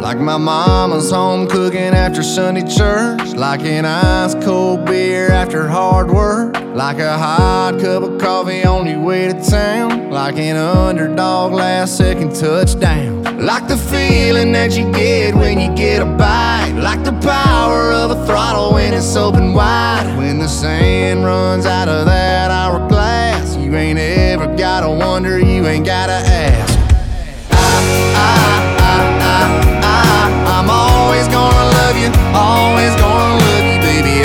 Like my mama's home cooking after Sunday church, like an ice cold beer after hard work, like a hot cup of coffee on your way to town, like an underdog last second touchdown, like the feeling that you get when you get a bite, like the power of a throttle when it's open wide. When the sand runs out of that hourglass, you ain't ever gotta wonder, you ain't gotta ask. I'm always gonna love you, always gonna love you, baby.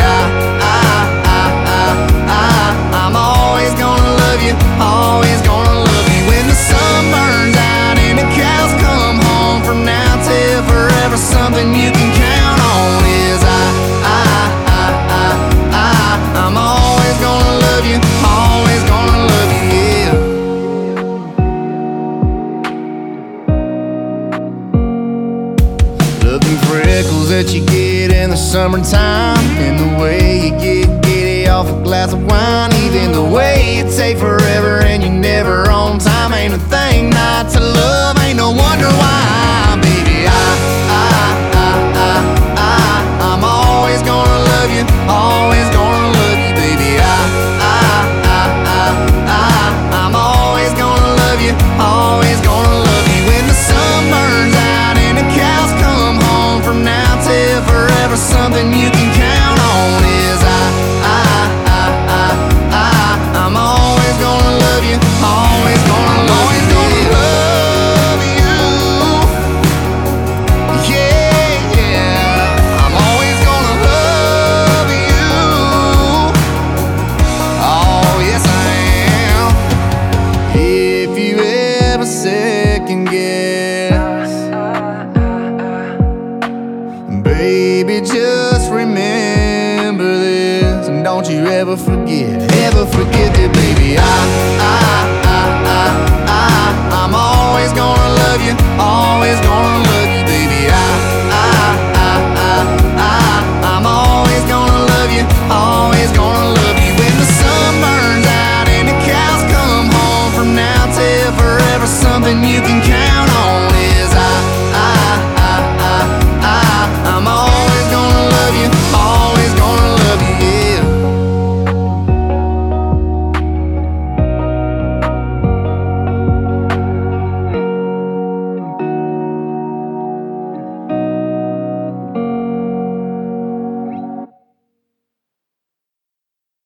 I'm always gonna love you, always gonna love you. When the sun burns out and the cows come home, from now till forever, something you can count on is I'm always gonna love you, always gonna love you, yeah. Looking freckles that you get in the summertime, and the way you get giddy off a glass of wine, even the way you take forever and you never on time. Ain't a thing not to love, ain't no wonder why, baby. I'm always gonna love you, always gonna love you, baby. I'm always gonna love you, always gonna love you. When the sun burns out and the cows come home, from now till forever, something you can count on is I'm always gonna love you, always gonna love you, love you. Yeah, yeah. I'm always gonna love you. Oh, yes I am. If you ever second guess, baby, just remember this, and don't you ever forget, ever forget.